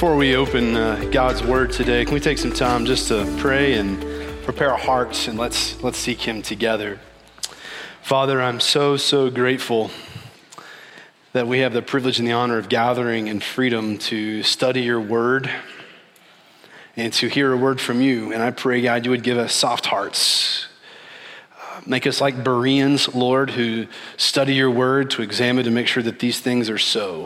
Before we open God's word today, can we take some time just to pray and prepare our hearts, and let's seek him together. Father, I'm so grateful that we have the privilege and the honor of gathering in freedom to study your word and to hear a word from you. And I pray, God, you would give us soft hearts. Make us like Bereans, Lord, who study your word to examine to make sure that these things are so.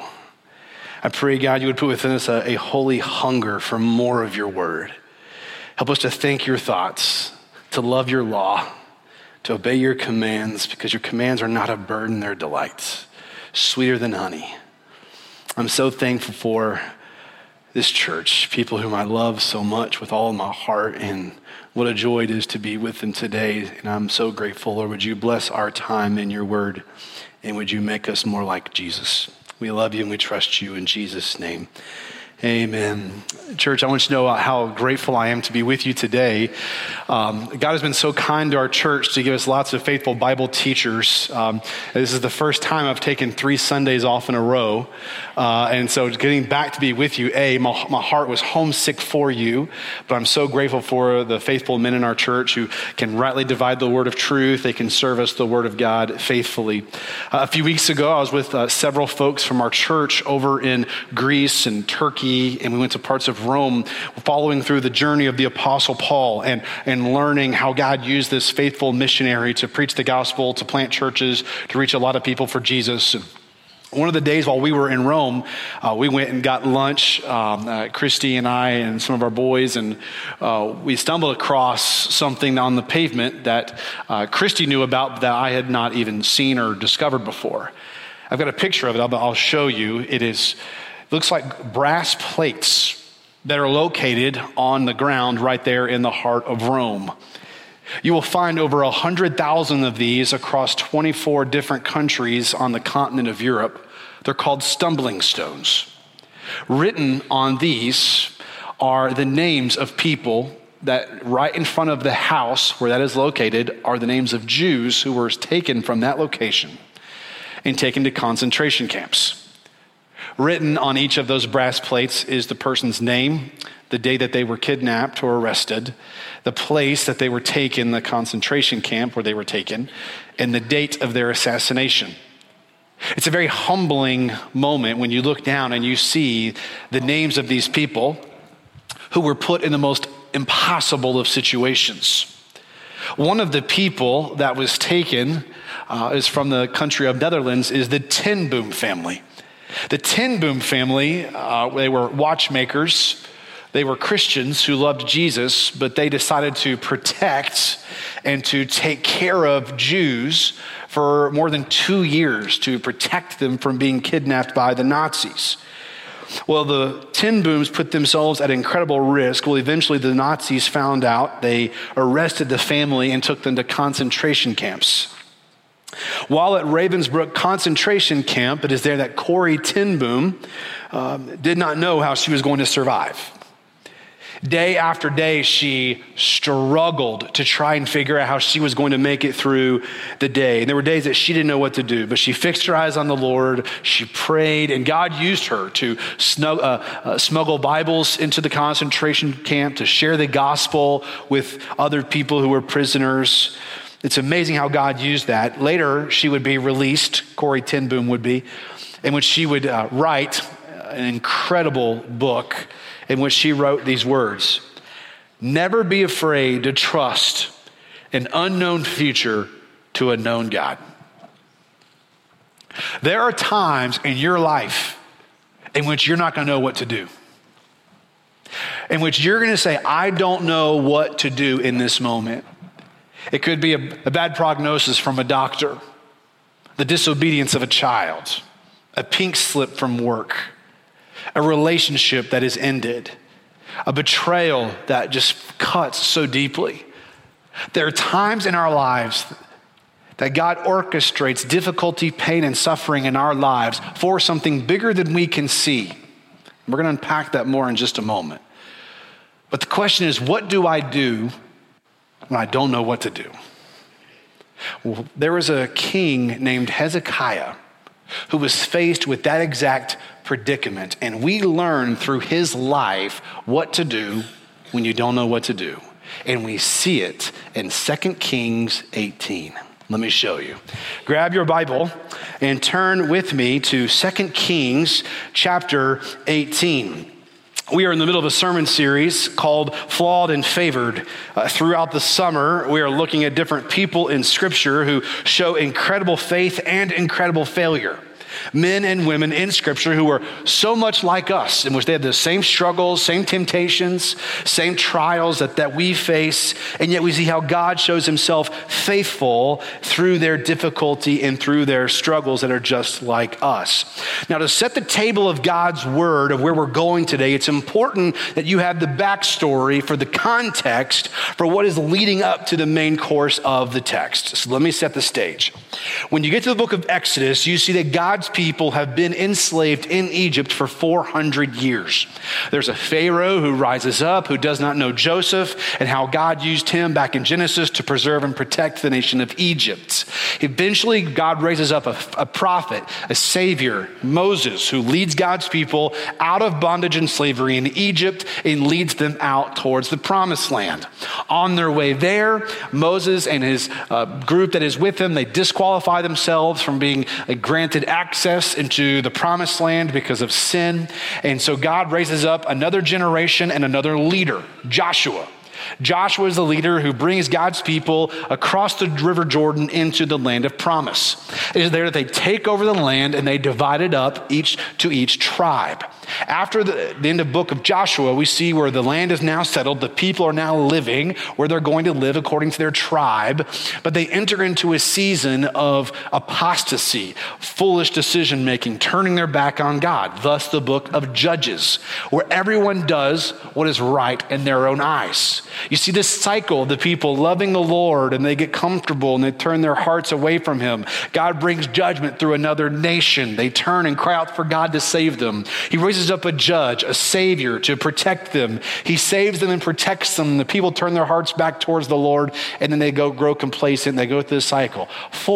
I pray, God, you would put within us a holy hunger for more of your word. Help us to think your thoughts, to love your law, to obey your commands, because your commands are not a burden, they're delights, sweeter than honey. I'm so thankful for this church, people whom I love so much with all of my heart, and what a joy it is to be with them today. And I'm so grateful, Lord, would you bless our time in your word, and would you make us more like Jesus? We love you and we trust you in Jesus' name. Amen. Church, I want you to know how grateful I am to be with you today. God has been so kind to our church to give us lots of faithful Bible teachers. This is the first time I've taken 3 Sundays off in a row. And so getting back to be with you, my heart was homesick for you, but I'm so grateful for the faithful men in our church who can rightly divide the word of truth. They can serve us the word of God faithfully. A few weeks ago, I was with several folks from our church over in Greece and Turkey, and we went to parts of Rome, following through the journey of the Apostle Paul and learning how God used this faithful missionary to preach the gospel, to plant churches, to reach a lot of people for Jesus. One of the days while we were in Rome, we went and got lunch, Christy and I and some of our boys, and we stumbled across something on the pavement that Christy knew about that I had not even seen or discovered before. I've got a picture of it, I'll show you. It looks like brass plates that are located on the ground right there in the heart of Rome. You will find over 100,000 of these across 24 different countries on the continent of Europe. They're called stumbling stones. Written on these are the names of people that right in front of the house where that is located are the names of Jews who were taken from that location and taken to concentration camps. Written on each of those brass plates is the person's name, the day that they were kidnapped or arrested, the place that they were taken, the concentration camp where they were taken, and the date of their assassination. It's a very humbling moment when you look down and you see the names of these people who were put in the most impossible of situations. One of the people that was taken is from the country of Netherlands, is the Ten Boom family. The Ten Boom family, they were watchmakers. They were Christians who loved Jesus, but they decided to protect and to take care of Jews for more than 2 years to protect them from being kidnapped by the Nazis. Well, the Ten Booms put themselves at incredible risk. Well, eventually the Nazis found out. They arrested the family and took them to concentration camps. While at Ravensbrück concentration camp, it is there that Corrie Ten Boom did not know how she was going to survive. Day after day, she struggled to try and figure out how she was going to make it through the day. And there were days that she didn't know what to do, but she fixed her eyes on the Lord, she prayed, and God used her to smuggle Bibles into the concentration camp, to share the gospel with other people who were prisoners. It's amazing how God used that. Later, she would be released, Corrie Ten Boom would be, in which she would write an incredible book in which she wrote these words: "Never be afraid to trust an unknown future to a known God." There are times in your life in which you're not going to know what to do, in which you're going to say, I don't know what to do in this moment. It could be a bad prognosis from a doctor, the disobedience of a child, a pink slip from work, a relationship that is ended, a betrayal that just cuts so deeply. There are times in our lives that God orchestrates difficulty, pain, and suffering in our lives for something bigger than we can see. We're going to unpack that more in just a moment. But the question is, what do I do when I don't know what to do? Well, there was a king named Hezekiah who was faced with that exact predicament. And we learn through his life what to do when you don't know what to do. And we see it in 2 Kings 18. Let me show you. Grab your Bible and turn with me to 2 Kings chapter 18. We are in the middle of a sermon series called Flawed and Favored. Throughout the summer, we are looking at different people in Scripture who show incredible faith and incredible failure. Men and women in Scripture who are so much like us, in which they have the same struggles, same temptations, same trials that we face, and yet we see how God shows himself faithful through their difficulty and through their struggles that are just like us. Now, to set the table of God's word of where we're going today, it's important that you have the backstory for the context for what is leading up to the main course of the text. So let me set the stage. When you get to the book of Exodus, you see that God's people have been enslaved in Egypt for 400 years. There's a Pharaoh who rises up, who does not know Joseph, and how God used him back in Genesis to preserve and protect the nation of Egypt. Eventually, God raises up a prophet, a savior, Moses, who leads God's people out of bondage and slavery in Egypt and leads them out towards the promised land. On their way there, Moses and his group that is with him, they disqualify themselves from being granted access into the promised land because of sin. And so God raises up another generation and another leader, Joshua. Joshua is the leader who brings God's people across the river Jordan into the land of promise. It is there that they take over the land and they divide it up each tribe. After the end of the book of Joshua, we see where the land is now settled. The people are now living where they're going to live according to their tribe. But they enter into a season of apostasy, foolish decision-making, turning their back on God. Thus the book of Judges, where everyone does what is right in their own eyes. You see this cycle of the people loving the Lord, and they get comfortable and they turn their hearts away from him. God brings judgment through another nation. They turn and cry out for God to save them. He raises up a judge, a savior to protect them. He saves them and protects them. The people turn their hearts back towards the Lord, and then they grow complacent. They go through the cycle.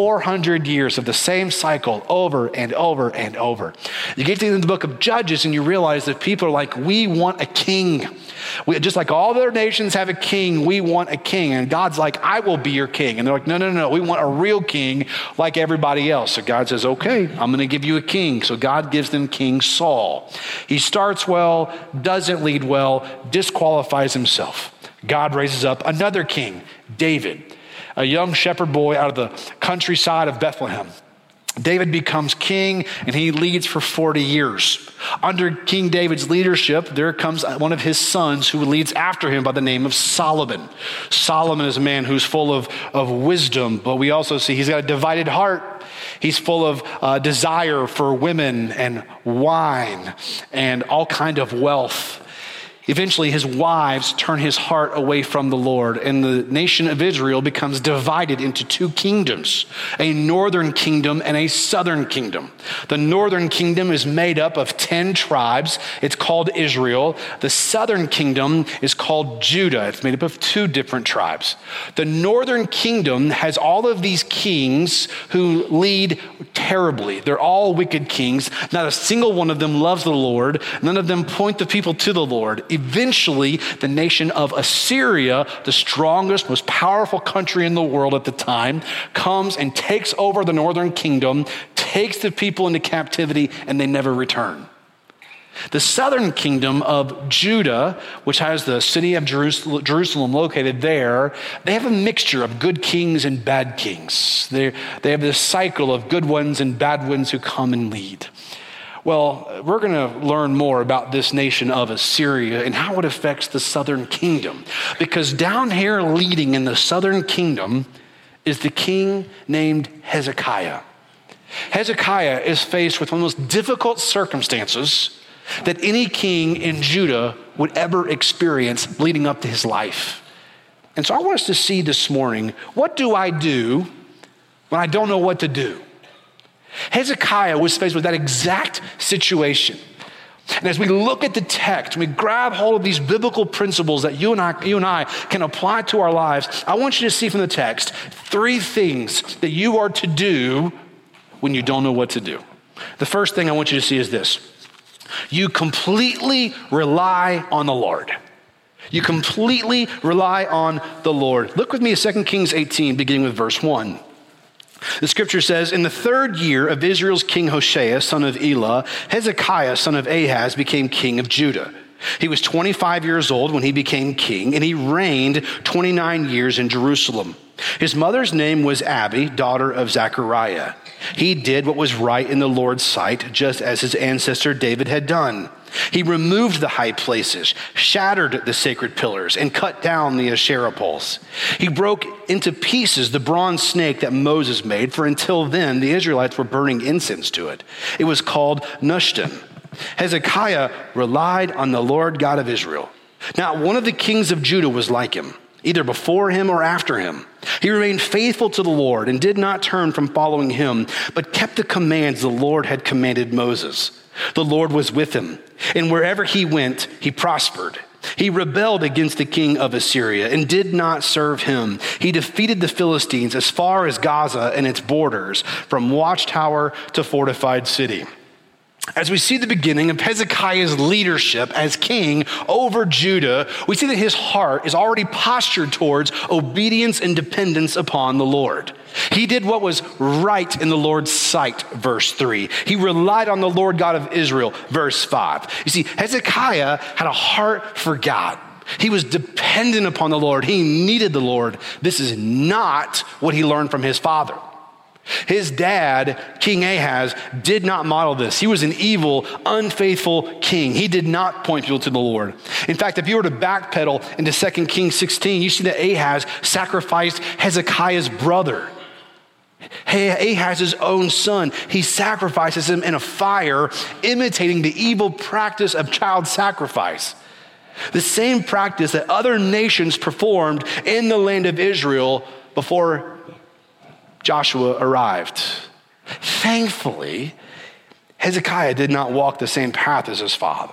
400 years of the same cycle over and over and over. You get to the book of Judges and you realize that people are like, we want a king. Just like all other nations have a king, we want a king. And God's like, I will be your king. And they're like, no, we want a real king like everybody else. So God says, okay, I'm going to give you a king. So God gives them King Saul. He starts well, doesn't lead well, disqualifies himself. God raises up another king, David, a young shepherd boy out of the countryside of Bethlehem. David becomes king and he leads for 40 years. Under King David's leadership, there comes one of his sons who leads after him by the name of Solomon. Solomon is a man who's full of wisdom, but we also see he's got a divided heart. He's full of desire for women and wine and all kind of wealth. Eventually, his wives turn his heart away from the Lord, and the nation of Israel becomes divided into two kingdoms, a northern kingdom and a southern kingdom. The northern kingdom is made up of 10 tribes. It's called Israel. The southern kingdom is called Judah. It's made up of 2 different tribes. The northern kingdom has all of these kings who lead terribly. They're all wicked kings. Not a single one of them loves the Lord. None of them point the people to the Lord. Eventually, the nation of Assyria, the strongest, most powerful country in the world at the time, comes and takes over the northern kingdom, takes the people into captivity, and they never return. The southern kingdom of Judah, which has the city of Jerusalem located there, they have a mixture of good kings and bad kings. They have this cycle of good ones and bad ones who come and lead. Well, we're going to learn more about this nation of Assyria and how it affects the southern kingdom. Because down here leading in the southern kingdom is the king named Hezekiah. Hezekiah is faced with one of the most difficult circumstances that any king in Judah would ever experience leading up to his life. And so I want us to see this morning, what do I do when I don't know what to do? Hezekiah was faced with that exact situation. And as we look at the text, we grab hold of these biblical principles that you and I can apply to our lives. I want you to see from the text 3 things that you are to do when you don't know what to do. The first thing I want you to see is this. You completely rely on the Lord. You completely rely on the Lord. Look with me at 2 Kings 18, beginning with verse 1. The scripture says, in the 3rd year of Israel's king Hoshea, son of Elah, Hezekiah, son of Ahaz, became king of Judah. He was 25 years old when he became king, and he reigned 29 years in Jerusalem. His mother's name was Abi, daughter of Zechariah. He did what was right in the Lord's sight, just as his ancestor David had done. He removed the high places, shattered the sacred pillars, and cut down the Asherah poles. He broke into pieces the bronze snake that Moses made, for until then the Israelites were burning incense to it. It was called Nushtan. Hezekiah relied on the Lord God of Israel. Not one of the kings of Judah was like him, either before him or after him. He remained faithful to the Lord and did not turn from following him, but kept the commands the Lord had commanded Moses. The Lord was with him, and wherever he went, he prospered. He rebelled against the king of Assyria and did not serve him. He defeated the Philistines as far as Gaza and its borders, from watchtower to fortified city. As we see the beginning of Hezekiah's leadership as king over Judah, we see that his heart is already postured towards obedience and dependence upon the Lord. He did what was right in the Lord's sight, verse 3. He relied on the Lord God of Israel, verse 5. You see, Hezekiah had a heart for God. He was dependent upon the Lord. He needed the Lord. This is not what he learned from his father. His dad, King Ahaz, did not model this. He was an evil, unfaithful king. He did not point people to the Lord. In fact, if you were to backpedal into 2 Kings 16, you see that Ahaz sacrificed Hezekiah's brother, Ahaz's own son. He sacrifices him in a fire, imitating the evil practice of child sacrifice. The same practice that other nations performed in the land of Israel before Joshua arrived. Thankfully, Hezekiah did not walk the same path as his father.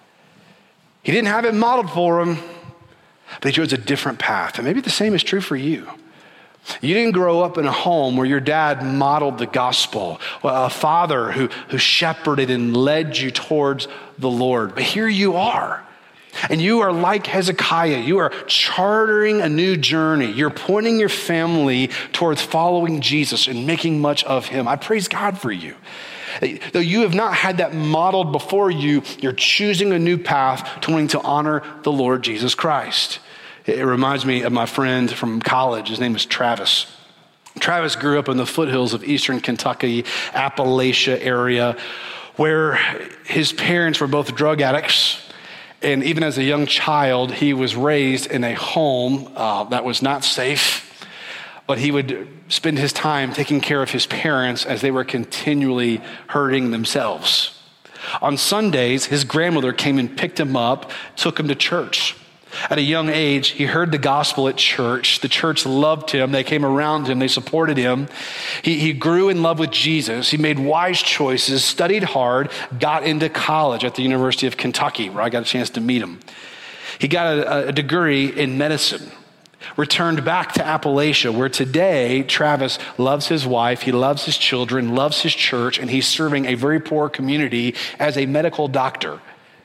He didn't have it modeled for him, but he chose a different path. And maybe the same is true for you. You didn't grow up in a home where your dad modeled the gospel, a father who shepherded and led you towards the Lord. But here you are. And you are like Hezekiah. You are chartering a new journey. You're pointing your family towards following Jesus and making much of him. I praise God for you. Though you have not had that modeled before you, you're choosing a new path to wanting to honor the Lord Jesus Christ. It reminds me of my friend from college. His name is Travis. Travis grew up in the foothills of eastern Kentucky, Appalachia area, where his parents were both drug addicts. And even as a young child, he was raised in a home that was not safe, but he would spend his time taking care of his parents as they were continually hurting themselves. On Sundays, his grandmother came and picked him up, took him to church. At a young age, he heard the gospel at church. The church loved him. They came around him. They supported him. He grew in love with Jesus. He made wise choices, studied hard, got into college at the University of Kentucky, where I got a chance to meet him. He got a degree in medicine, returned back to Appalachia, where today Travis loves his wife, he loves his children, loves his church, and he's serving a very poor community as a medical doctor.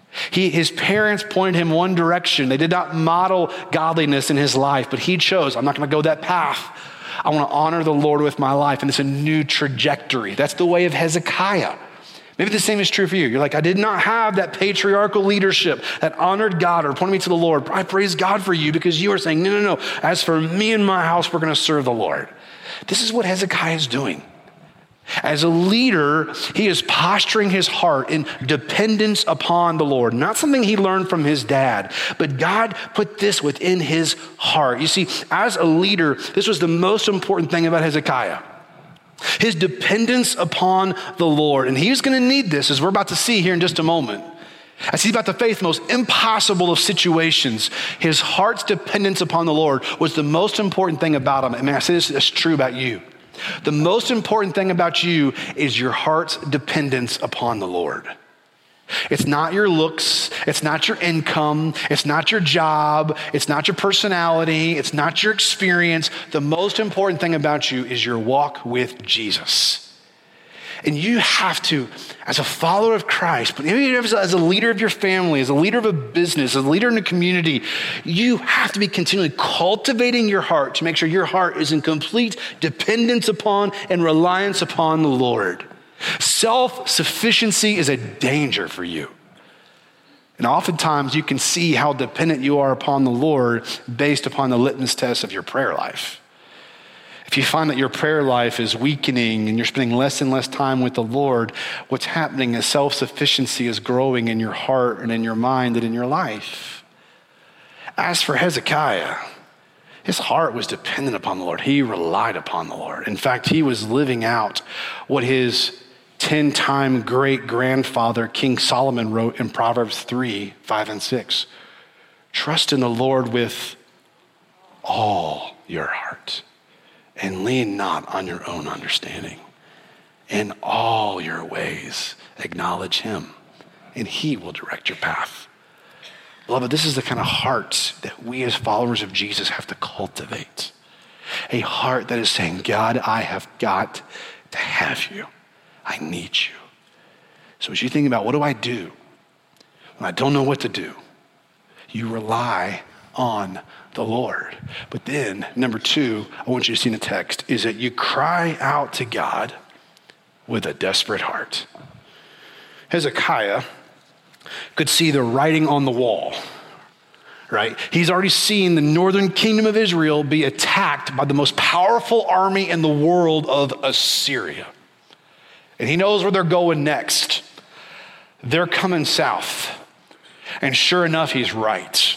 His parents pointed him one direction. They did not model godliness in his life, but he chose, I'm not going to go that path. I want to honor the Lord with my life, and it's a new trajectory. That's the way of Hezekiah. Maybe the same is true for you. You're like, I did not have that patriarchal leadership that honored God or pointed me to the Lord. I praise God for you because you are saying, no. As for me and my house, we're going to serve the Lord. This is what Hezekiah is doing. As a leader, he is posturing his heart in dependence upon the Lord. Not something he learned from his dad, but God put this within his heart. You see, as a leader, this was the most important thing about Hezekiah. His dependence upon the Lord. And he's going to need this, as we're about to see here in just a moment. As he's about to face the most impossible of situations, his heart's dependence upon the Lord was the most important thing about him. And I say this is true about you. The most important thing about you is your heart's dependence upon the Lord. It's not your looks. It's not your income. It's not your job. It's not your personality. It's not your experience. The most important thing about you is your walk with Jesus. And you have to, as a follower of Christ, but even as a leader of your family, as a leader of a business, as a leader in a community, you have to be continually cultivating your heart to make sure your heart is in complete dependence upon and reliance upon the Lord. Self-sufficiency is a danger for you. And oftentimes you can see how dependent you are upon the Lord based upon the litmus test of your prayer life. If you find that your prayer life is weakening and you're spending less and less time with the Lord, what's happening is self-sufficiency is growing in your heart and in your mind and in your life. As for Hezekiah, his heart was dependent upon the Lord. He relied upon the Lord. In fact, he was living out what his 10-time great-grandfather, King Solomon, wrote in Proverbs 3, 5, and 6. Trust in the Lord with all your heart, and lean not on your own understanding. In all your ways, acknowledge him, and he will direct your path. Beloved, this is the kind of heart that we as followers of Jesus have to cultivate. A heart that is saying, God, I have got to have you. I need you. So as you think about what do I do when I don't know what to do, you rely on the Lord. But then, number two, I want you to see in the text, is that you cry out to God with a desperate heart. Hezekiah could see the writing on the wall, right? He's already seen the northern kingdom of Israel be attacked by the most powerful army in the world of Assyria. And he knows where they're going next. They're coming south. And sure enough, he's right.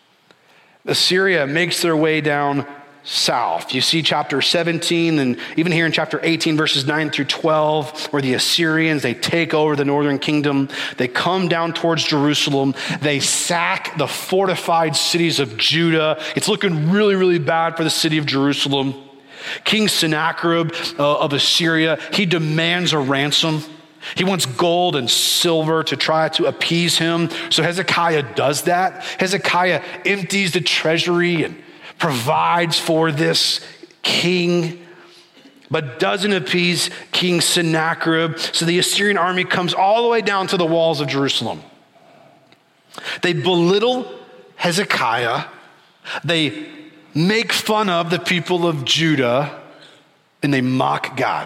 Assyria makes their way down south. You see chapter 17 and even here in chapter 18, verses 9 through 12, where the Assyrians, they take over the northern kingdom. They come down towards Jerusalem. They sack the fortified cities of Judah. It's looking really, really bad for the city of Jerusalem. King Sennacherib of Assyria, he demands a ransom. He wants gold and silver to try to appease him. So Hezekiah does that. Hezekiah empties the treasury and provides for this king, but doesn't appease King Sennacherib. So the Assyrian army comes all the way down to the walls of Jerusalem. They belittle Hezekiah. They make fun of the people of Judah, and they mock God.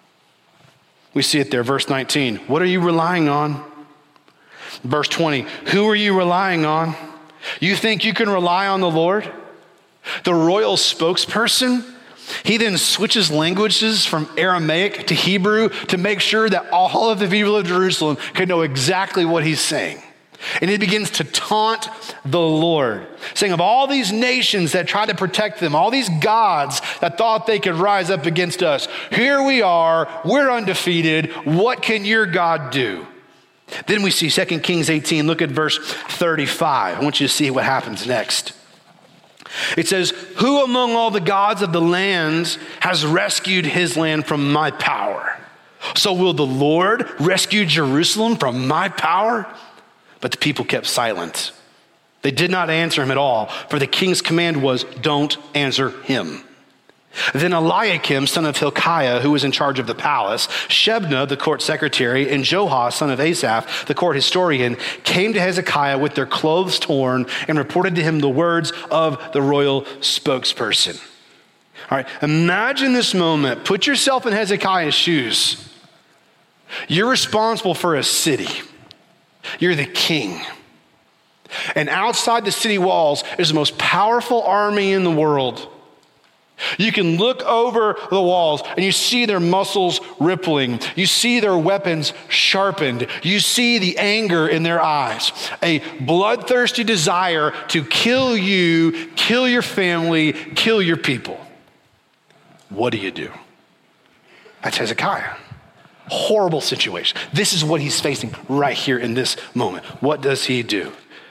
We see it there, verse 19. What are you relying on? Verse 20, who are you relying on? You think you can rely on the Lord? The royal spokesperson, he then switches languages from Aramaic to Hebrew to make sure that all of the people of Jerusalem can know exactly what he's saying. And he begins to taunt the Lord, saying of all these nations that tried to protect them, all these gods that thought they could rise up against us, here we are, we're undefeated. What can your God do? Then we see 2 Kings 18, look at verse 35. I want you to see what happens next. It says, who among all the gods of the lands has rescued his land from my power? So will the Lord rescue Jerusalem from my power? But the people kept silent. They did not answer him at all, for the king's command was, don't answer him. Then Eliakim, son of Hilkiah, who was in charge of the palace, Shebna, the court secretary, and Joah, son of Asaph, the court historian, came to Hezekiah with their clothes torn and reported to him the words of the royal spokesperson. All right, imagine this moment. Put yourself in Hezekiah's shoes. You're responsible for a city. You're the king. And outside the city walls is the most powerful army in the world. You can look over the walls and you see their muscles rippling. You see their weapons sharpened. You see the anger in their eyes. A bloodthirsty desire to kill you, kill your family, kill your people. What do you do? That's Hezekiah. Horrible situation. This is what he's facing right here in this moment. What does he do?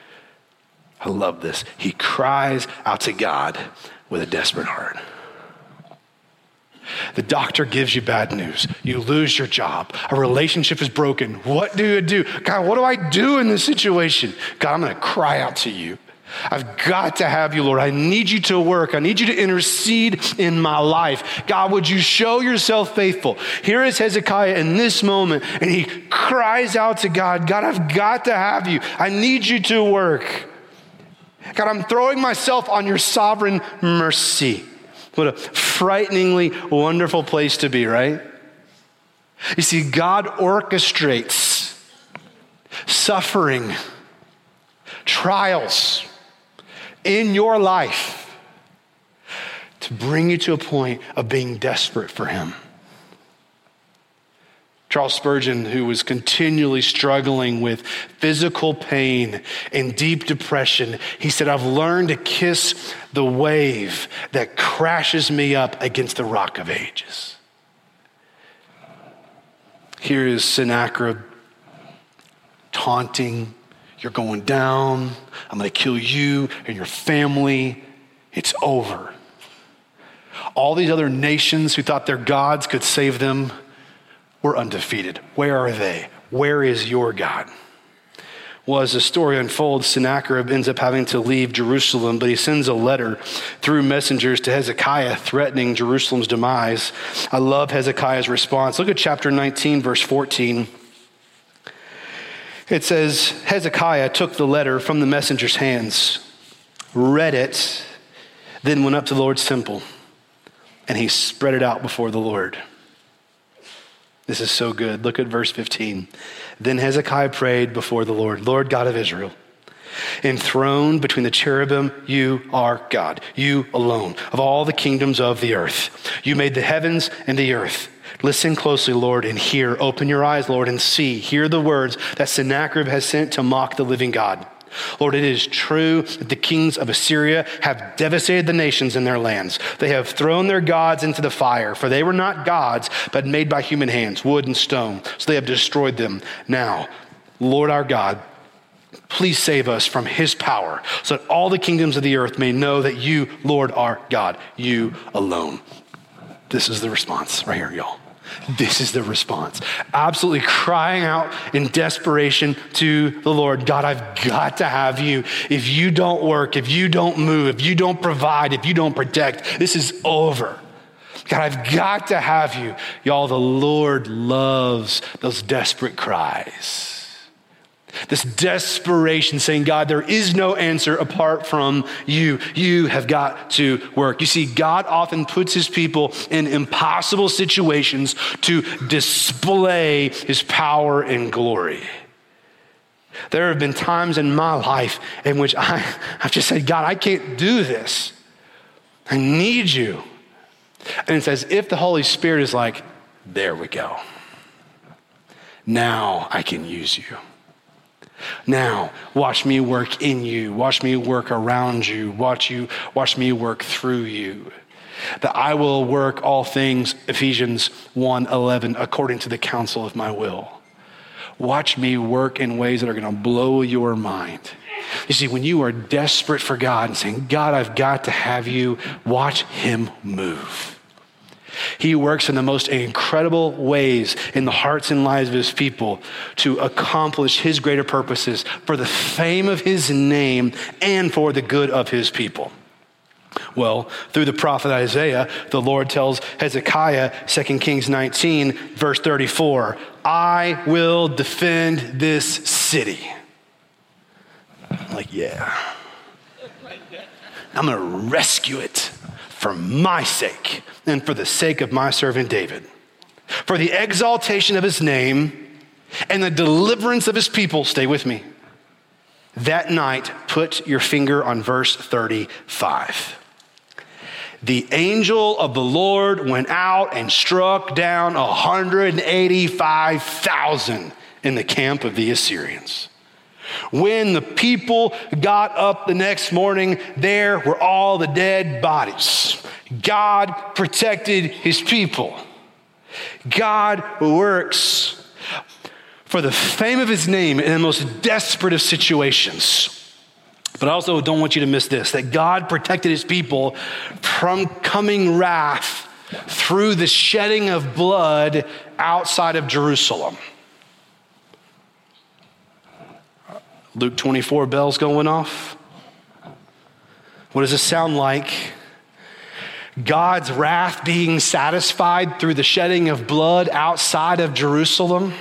I love this. He cries out to God with a desperate heart. The doctor gives you bad news. You lose your job. A relationship is broken. What do you do? God, what do I do in this situation? God, I'm going to cry out to you. I've got to have you, Lord. I need you to work. I need you to intercede in my life. God, would you show yourself faithful? Here is Hezekiah in this moment, and he cries out to God, God, I've got to have you. I need you to work. God, I'm throwing myself on your sovereign mercy. What a frighteningly wonderful place to be, right? You see, God orchestrates suffering, trials in your life to bring you to a point of being desperate for him. Charles Spurgeon, who was continually struggling with physical pain and deep depression, he said, I've learned to kiss the wave that crashes me up against the rock of ages. Here is Sennacherib taunting, you're going down, I'm going to kill you and your family. It's over. All these other nations who thought their gods could save them were undefeated. Where are they? Where is your God? Well, as the story unfolds, Sennacherib ends up having to leave Jerusalem, but he sends a letter through messengers to Hezekiah threatening Jerusalem's demise. I love Hezekiah's response. Look at chapter 19, verse 14. It says, Hezekiah took the letter from the messenger's hands, read it, then went up to the Lord's temple, and he spread it out before the Lord. This is so good. Look at verse 15. Then Hezekiah prayed before the Lord, Lord God of Israel, enthroned between the cherubim, you are God, you alone, of all the kingdoms of the earth. You made the heavens and the earth. Listen closely, Lord, and hear. Open your eyes, Lord, and see. Hear the words that Sennacherib has sent to mock the living God. Lord, it is true that the kings of Assyria have devastated the nations in their lands. They have thrown their gods into the fire, for they were not gods, but made by human hands, wood and stone. So they have destroyed them. Now, Lord our God, please save us from his power, so that all the kingdoms of the earth may know that you, Lord, are God, you alone. This is the response right here, y'all. This is the response. Absolutely crying out in desperation to the Lord. God, I've got to have you. If you don't work, if you don't move, if you don't provide, if you don't protect, this is over. God, I've got to have you. Y'all, the Lord loves those desperate cries. This desperation saying, God, there is no answer apart from you. You have got to work. You see, God often puts his people in impossible situations to display his power and glory. There have been times in my life in which I've just said, God, I can't do this. I need you. And it's as if the Holy Spirit is like, there we go. Now I can use you. Now, watch me work in you. Watch me work around you. Watch me work through you. That I will work all things, Ephesians 1:11, according to the counsel of my will. Watch me work in ways that are going to blow your mind. You see, when you are desperate for God and saying, God, I've got to have you, watch him move. He works in the most incredible ways in the hearts and lives of his people to accomplish his greater purposes for the fame of his name and for the good of his people. Well, through the prophet Isaiah, the Lord tells Hezekiah, 2 Kings 19, verse 34, I will defend this city. I'm like, yeah. I'm going to rescue it for my sake and for the sake of my servant David, for the exaltation of his name and the deliverance of his people. Stay with me. That night, put your finger on verse 35. The angel of the Lord went out and struck down 185,000 in the camp of the Assyrians. When the people got up the next morning, there were all the dead bodies. God protected his people. God works for the fame of his name in the most desperate of situations. But I also don't want you to miss this, that God protected his people from coming wrath through the shedding of blood outside of Jerusalem. Luke 24 bells going off. What does this sound like? God's wrath being satisfied through the shedding of blood outside of Jerusalem?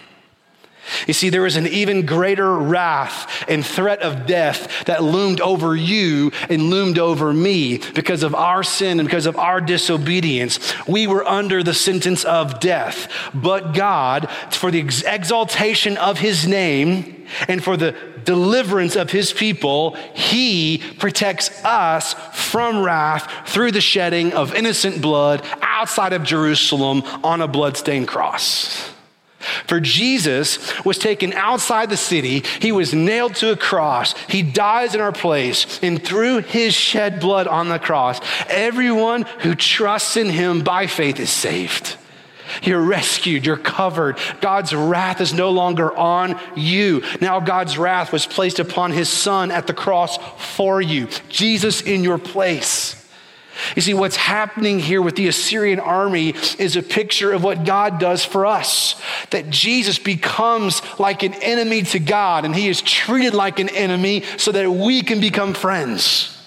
You see, there was an even greater wrath and threat of death that loomed over you and loomed over me because of our sin and because of our disobedience. We were under the sentence of death. But God, for the exaltation of his name and for the deliverance of his people, he protects us from wrath through the shedding of innocent blood outside of Jerusalem on a bloodstained cross. For Jesus was taken outside the city. He was nailed to a cross. He dies in our place. And through his shed blood on the cross, everyone who trusts in him by faith is saved. You're rescued. You're covered. God's wrath is no longer on you. Now God's wrath was placed upon his son at the cross for you. Jesus in your place. You see, what's happening here with the Assyrian army is a picture of what God does for us. That Jesus becomes like an enemy to God, and he is treated like an enemy so that we can become friends.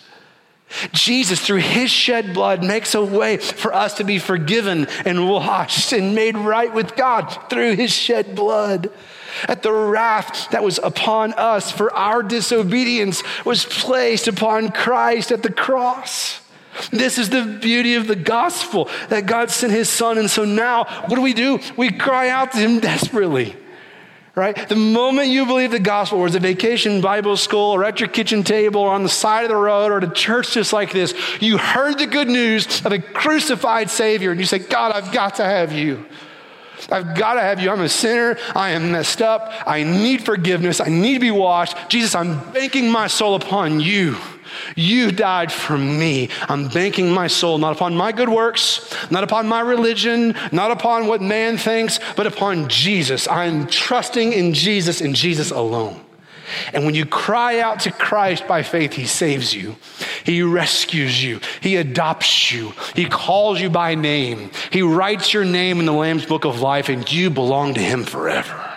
Jesus, through his shed blood, makes a way for us to be forgiven and washed and made right with God through his shed blood. That the wrath that was upon us for our disobedience was placed upon Christ at the cross. This is the beauty of the gospel, that God sent his son. And so now, what do? We cry out to him desperately, right? The moment you believe the gospel, or it's a vacation Bible school, or at your kitchen table, or on the side of the road, or at a church just like this, you heard the good news of a crucified Savior, and you say, God, I've got to have you. I've got to have you. I'm a sinner. I am messed up. I need forgiveness. I need to be washed. Jesus, I'm banking my soul upon you. You died for me. I'm banking my soul not upon my good works, not upon my religion, not upon what man thinks, but upon Jesus. I'm trusting in Jesus and Jesus alone. And when you cry out to Christ by faith, he saves you. He rescues you. He adopts you. He calls you by name. He writes your name in the Lamb's book of life, and you belong to him forever.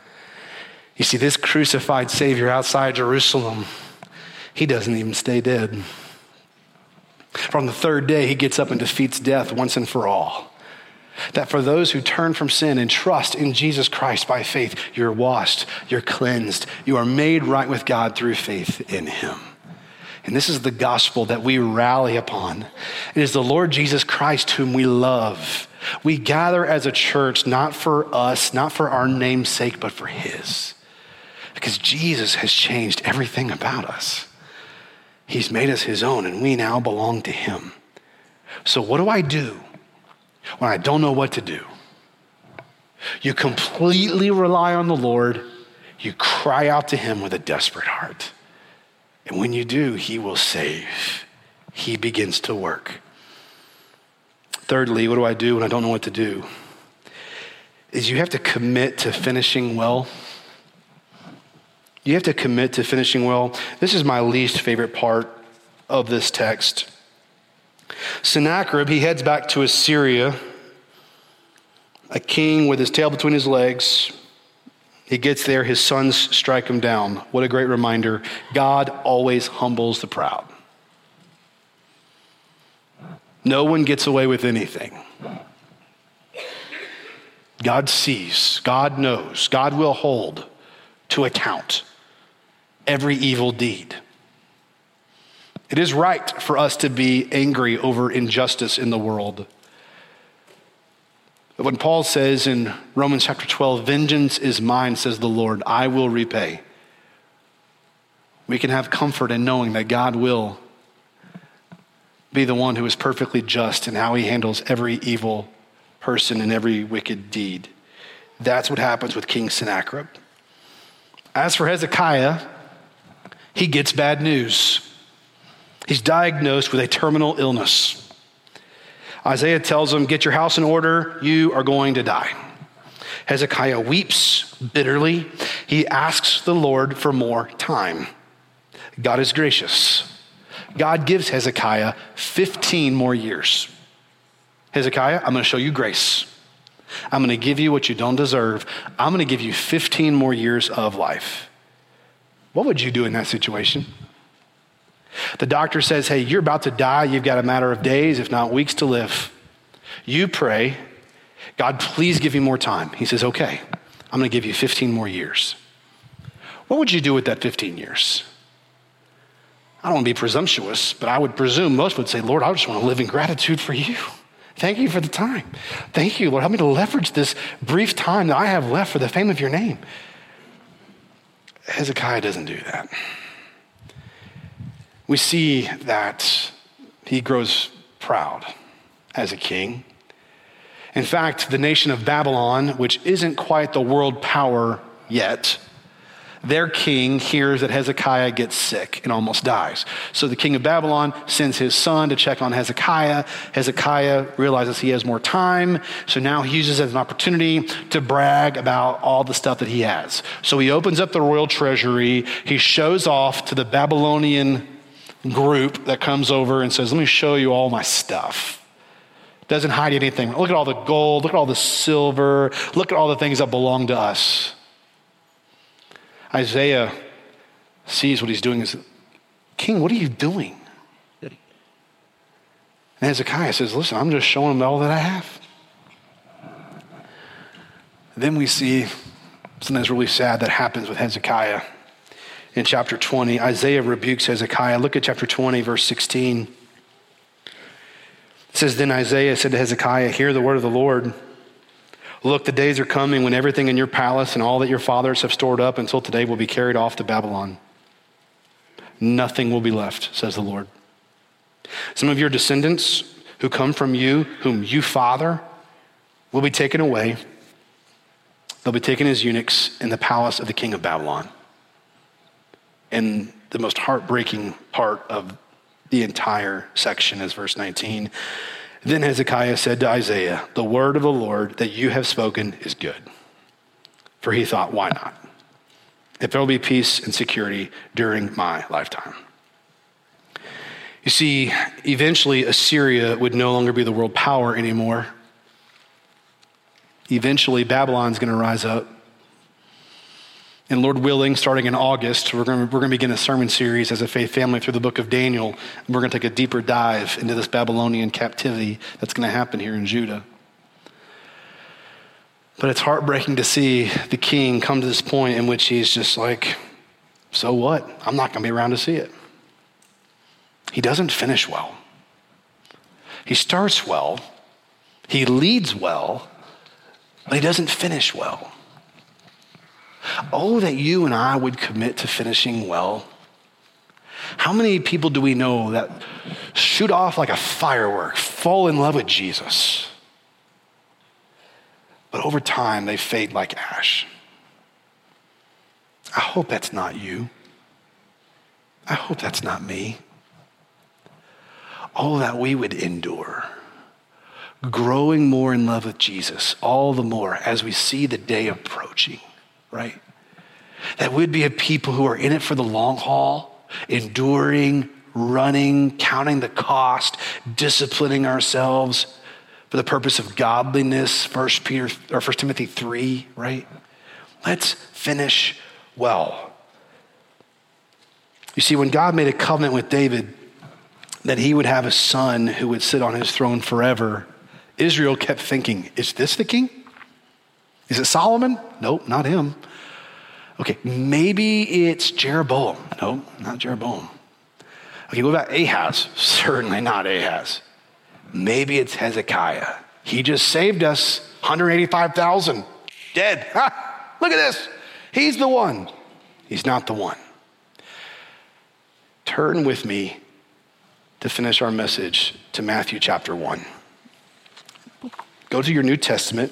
You see, this crucified Savior outside Jerusalem, he doesn't even stay dead. From the third day, he gets up and defeats death once and for all. That for those who turn from sin and trust in Jesus Christ by faith, you're washed, you're cleansed, you are made right with God through faith in him. And this is the gospel that we rally upon. It is the Lord Jesus Christ whom we love. We gather as a church, not for us, not for our name's sake, but for his. Because Jesus has changed everything about us. He's made us his own, and we now belong to him. So what do I do when I don't know what to do? You completely rely on the Lord. You cry out to him with a desperate heart. And when you do, he will save. He begins to work. Thirdly, what do I do when I don't know what to do? Is you have to commit to finishing well. You have to commit to finishing well. This is my least favorite part of this text. Sennacherib, he heads back to Assyria, a king with his tail between his legs. He gets there, his sons strike him down. What a great reminder. God always humbles the proud. No one gets away with anything. God sees, God knows, God will hold to account every evil deed. It is right for us to be angry over injustice in the world. But when Paul says in Romans chapter 12, vengeance is mine, says the Lord, I will repay. We can have comfort in knowing that God will be the one who is perfectly just in how he handles every evil person and every wicked deed. That's what happens with King Sennacherib. As for Hezekiah, he gets bad news. He's diagnosed with a terminal illness. Isaiah tells him, get your house in order, you are going to die. Hezekiah weeps bitterly. He asks the Lord for more time. God is gracious. God gives Hezekiah 15 more years. Hezekiah, I'm going to show you grace. I'm going to give you what you don't deserve. I'm going to give you 15 more years of life. What would you do in that situation? The doctor says, hey, you're about to die. You've got a matter of days, if not weeks to live. You pray, God, please give me more time. He says, okay, I'm going to give you 15 more years. What would you do with that 15 years? I don't want to be presumptuous, but I would presume most would say, Lord, I just want to live in gratitude for you. Thank you for the time. Thank you, Lord. Help me to leverage this brief time that I have left for the fame of your name. Hezekiah doesn't do that. We see that he grows proud as a king. In fact, the nation of Babylon, which isn't quite the world power yet, their king hears that Hezekiah gets sick and almost dies. So the king of Babylon sends his son to check on Hezekiah. Hezekiah realizes he has more time, so now he uses it as an opportunity to brag about all the stuff that he has. So he opens up the royal treasury. He shows off to the Babylonian group that comes over and says, let me show you all my stuff. Doesn't hide anything. Look at all the gold. Look at all the silver. Look at all the things that belong to us. Isaiah sees what he's doing as, King, what are you doing? And Hezekiah says, listen, I'm just showing him all that I have. Then we see something that's really sad that happens with Hezekiah. In chapter 20, Isaiah rebukes Hezekiah. Look at chapter 20, verse 16. It says, then Isaiah said to Hezekiah, hear the word of the Lord. Look, the days are coming when everything in your palace and all that your fathers have stored up until today will be carried off to Babylon. Nothing will be left, says the Lord. Some of your descendants who come from you, whom you father, will be taken away. They'll be taken as eunuchs in the palace of the king of Babylon. And the most heartbreaking part of the entire section is verse 19. Then Hezekiah said to Isaiah, the word of the Lord that you have spoken is good. For he thought, why not? If there will be peace and security during my lifetime. You see, eventually Assyria would no longer be the world power anymore. Eventually Babylon's going to rise up. And Lord willing, starting in August, we're going to begin a sermon series as a faith family through the book of Daniel. And we're going to take a deeper dive into this Babylonian captivity that's going to happen here in Judah. But it's heartbreaking to see the king come to this point in which he's just like, so what? I'm not going to be around to see it. He doesn't finish well. He starts well. He leads well, but he doesn't finish well. Oh, that you and I would commit to finishing well. How many people do we know that shoot off like a firework, fall in love with Jesus, but over time they fade like ash? I hope that's not you. I hope that's not me. Oh, that we would endure, growing more in love with Jesus all the more as we see the day approaching. Right? That we'd be a people who are in it for the long haul, enduring, running, counting the cost, disciplining ourselves for the purpose of godliness, 1 Timothy 3, right? Let's finish well. You see, when God made a covenant with David that he would have a son who would sit on his throne forever, Israel kept thinking, is this the king? Is it Solomon? Nope, not him. Okay, maybe it's Jeroboam. Nope, not Jeroboam. Okay, what about Ahaz? Certainly not Ahaz. Maybe it's Hezekiah. He just saved us 185,000 dead. Ha! Look at this. He's the one. He's not the one. Turn with me to finish our message to Matthew chapter 1. Go to your New Testament.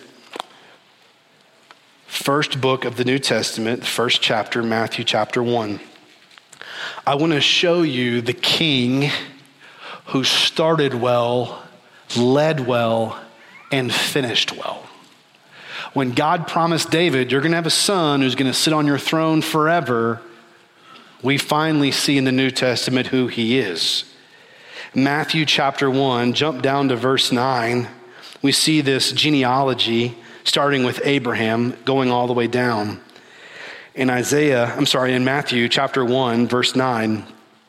First book of the New Testament, first chapter, Matthew chapter 1. I want to show you the king who started well, led well, and finished well. When God promised David, you're going to have a son who's going to sit on your throne forever, we finally see in the New Testament who he is. Matthew chapter 1, jump down to verse 9. We see this genealogy starting with Abraham, going all the way down. In Matthew chapter 1, verse 9,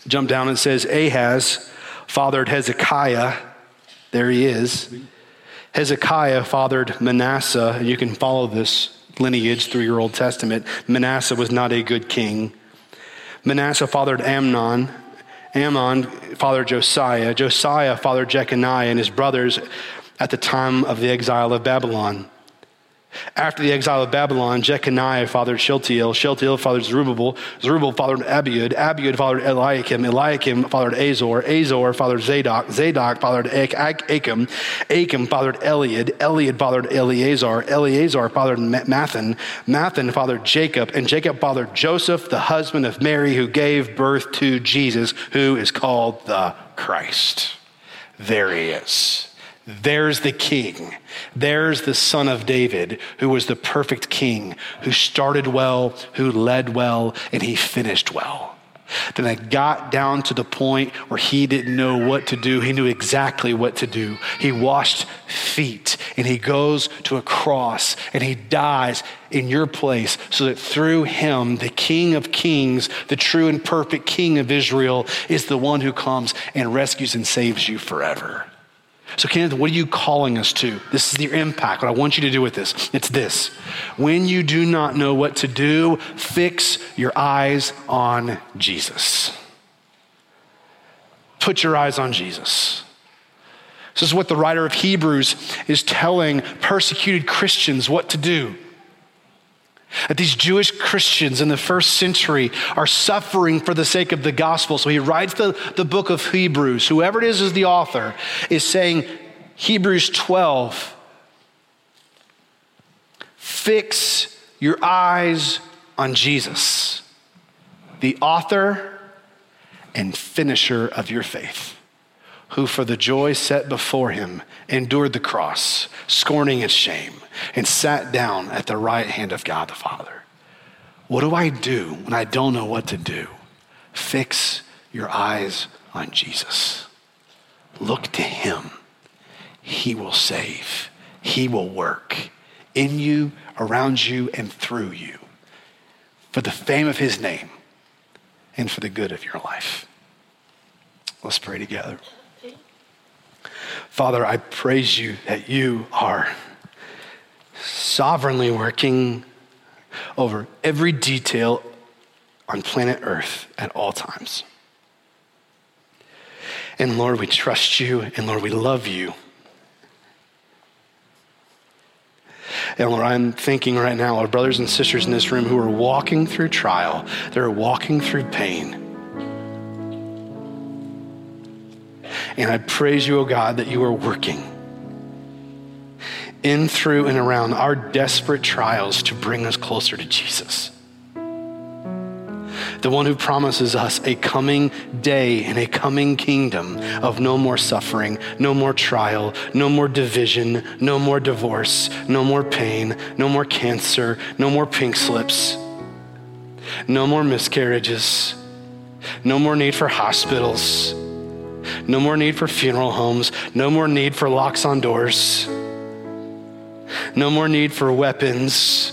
Jump down and it says Ahaz fathered Hezekiah. There he is. Hezekiah fathered Manasseh. You can follow this lineage through your Old Testament. Manasseh was not a good king. Manasseh fathered Amnon. Amnon fathered Josiah. Josiah fathered Jeconiah and his brothers at the time of the exile of Babylon. After the exile of Babylon, Jeconiah fathered Shealtiel. Shealtiel fathered Zerubbabel. Zerubbabel fathered Abiud. Abiud fathered Eliakim. Eliakim fathered Azor. Azor fathered Zadok. Zadok fathered Achim. Achim fathered Eliud. Eliud fathered Eleazar. Eleazar fathered Mathan. Mathan fathered Jacob. And Jacob fathered Joseph, the husband of Mary, who gave birth to Jesus, who is called the Christ. There he is. There's the king. There's the son of David, who was the perfect king, who started well, who led well, and he finished well. Then it got down to the point where he didn't know what to do. He knew exactly what to do. He washed feet, and he goes to a cross, and he dies in your place so that through him, the King of Kings, the true and perfect King of Israel, is the one who comes and rescues and saves you forever. So Kenneth, what are you calling us to? This is your impact. What I want you to do with this, it's this. When you do not know what to do, fix your eyes on Jesus. Put your eyes on Jesus. This is what the writer of Hebrews is telling persecuted Christians what to do. That these Jewish Christians in the first century are suffering for the sake of the gospel. So he writes the book of Hebrews. Whoever it is the author, is saying, Hebrews 12, fix your eyes on Jesus, the author and finisher of your faith, who for the joy set before him endured the cross, scorning its shame, and sat down at the right hand of God the Father. What do I do when I don't know what to do? Fix your eyes on Jesus. Look to him. He will save. He will work in you, around you, and through you for the fame of his name and for the good of your life. Let's pray together. Father, I praise you that you are sovereignly working over every detail on planet Earth at all times. And Lord, we trust you, and Lord, we love you. And Lord, I'm thinking right now of brothers and sisters in this room who are walking through trial. They're walking through pain. And I praise you, oh God, that you are working in, through, and around our desperate trials to bring us closer to Jesus. The one who promises us a coming day and a coming kingdom of no more suffering, no more trial, no more division, no more divorce, no more pain, no more cancer, no more pink slips, no more miscarriages, no more need for hospitals, no more need for funeral homes, no more need for locks on doors, no more need for weapons.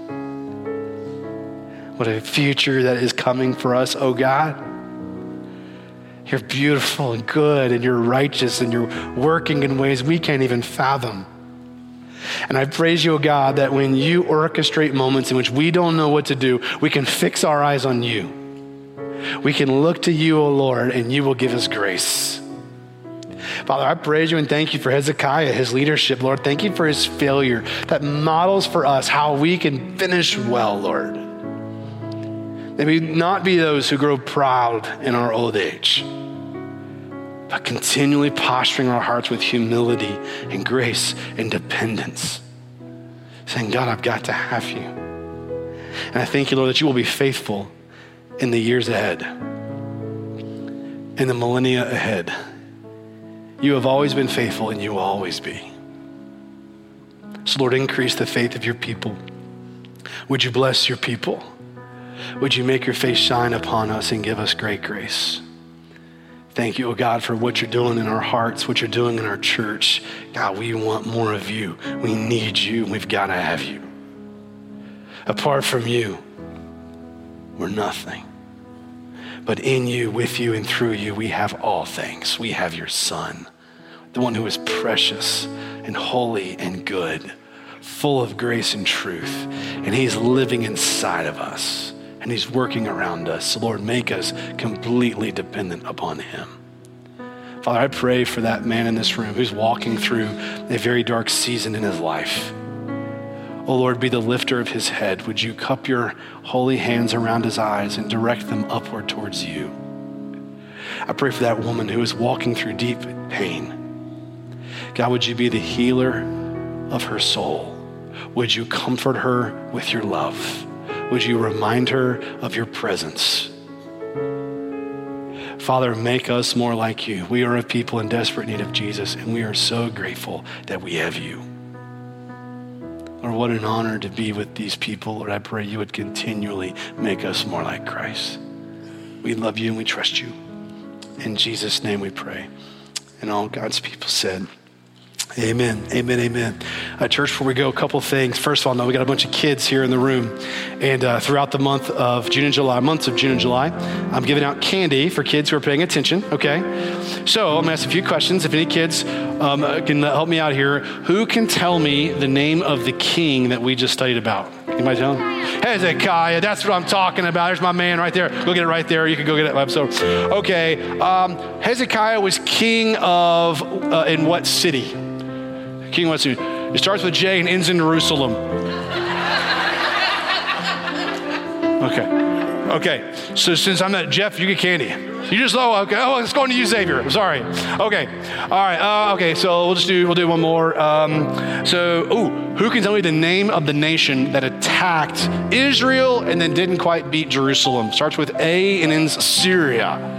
What a future that is coming for us, oh God. You're beautiful and good, and you're righteous, and you're working in ways we can't even fathom. And I praise you, oh God, that when you orchestrate moments in which we don't know what to do, we can fix our eyes on you. We can look to you, oh Lord, and you will give us grace. Father, I praise you and thank you for Hezekiah, his leadership, Lord. Thank you for his failure that models for us how we can finish well, Lord. May we not be those who grow proud in our old age, but continually posturing our hearts with humility and grace and dependence, saying, God, I've got to have you. And I thank you, Lord, that you will be faithful in the years ahead, in the millennia ahead. You have always been faithful, and you will always be. So, Lord, increase the faith of your people. Would you bless your people? Would you make your face shine upon us and give us great grace? Thank you, oh God, for what you're doing in our hearts, what you're doing in our church. God, we want more of you. We need you, and we've got to have you. Apart from you, we're nothing. But in you, with you, and through you, we have all things. We have your Son, the one who is precious and holy and good, full of grace and truth. And he's living inside of us, and he's working around us. So Lord, make us completely dependent upon him. Father, I pray for that man in this room who's walking through a very dark season in his life. Oh Lord, be the lifter of his head. Would you cup your holy hands around his eyes and direct them upward towards you? I pray for that woman who is walking through deep pain. God, would you be the healer of her soul? Would you comfort her with your love? Would you remind her of your presence? Father, make us more like you. We are a people in desperate need of Jesus, and we are so grateful that we have you. Lord, what an honor to be with these people. Lord, I pray you would continually make us more like Christ. We love you and we trust you. In Jesus' name we pray. And all God's people said, amen, amen, amen. Church, before we go, a couple things. First of all, we got a bunch of kids here in the room. And throughout the months of June and July, I'm giving out candy for kids who are paying attention, okay? So I'm gonna ask a few questions. If any kids can help me out here, who can tell me the name of the king that we just studied about? Anybody tell him? Hezekiah, that's what I'm talking about. There's my man right there. Go get it right there. You can go get it. So, okay, Hezekiah was king of, in what city? King of what city? It starts with J and ends in Jerusalem. Okay. So since I'm not Jeff, you get candy. You just okay. Oh, it's going to you, Xavier. I'm sorry. Okay. All right. Okay. So we'll do one more. Who can tell me the name of the nation that attacked Israel and then didn't quite beat Jerusalem? Starts with A and ends Syria.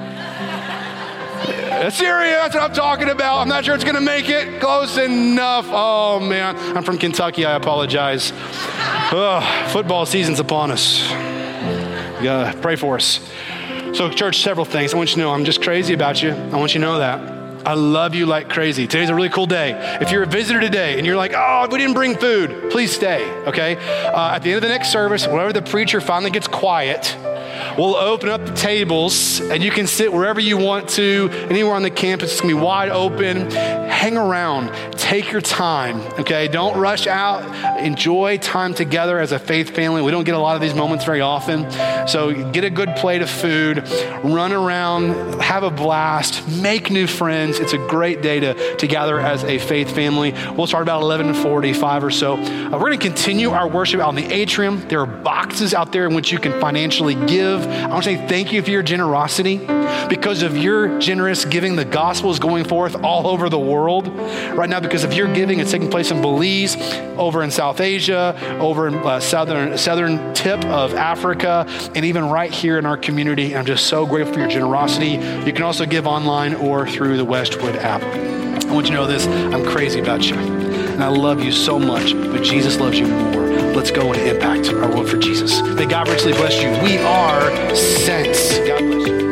Syria, that's what I'm talking about. I'm not sure it's going to make it. Close enough. Oh, man. I'm from Kentucky. I apologize. Football season's upon us. You gotta pray for us. So, church, several things. I want you to know I'm just crazy about you. I want you to know that. I love you like crazy. Today's a really cool day. If you're a visitor today and you're like, oh, we didn't bring food, please stay, okay? At the end of the next service, whenever the preacher finally gets quiet, we'll open up the tables and you can sit wherever you want to, anywhere on the campus. It's gonna be wide open. Hang around, take your time, okay? Don't rush out. Enjoy time together as a faith family. We don't get a lot of these moments very often. So get a good plate of food, run around, have a blast, make new friends. It's a great day to gather as a faith family. We'll start about 11:45 or so. We're gonna continue our worship out in the atrium. There are boxes out there in which you can financially give. I want to say thank you for your generosity. Because of your generous giving, the gospel is going forth all over the world. Right now, because of your giving, it's taking place in Belize, over in South Asia, over in southern tip of Africa, and even right here in our community. And I'm just so grateful for your generosity. You can also give online or through the Westwood app. I want you to know this, I'm crazy about you. And I love you so much, but Jesus loves you more. Let's go and impact our world for Jesus. May God richly bless you. We are sent. God bless you.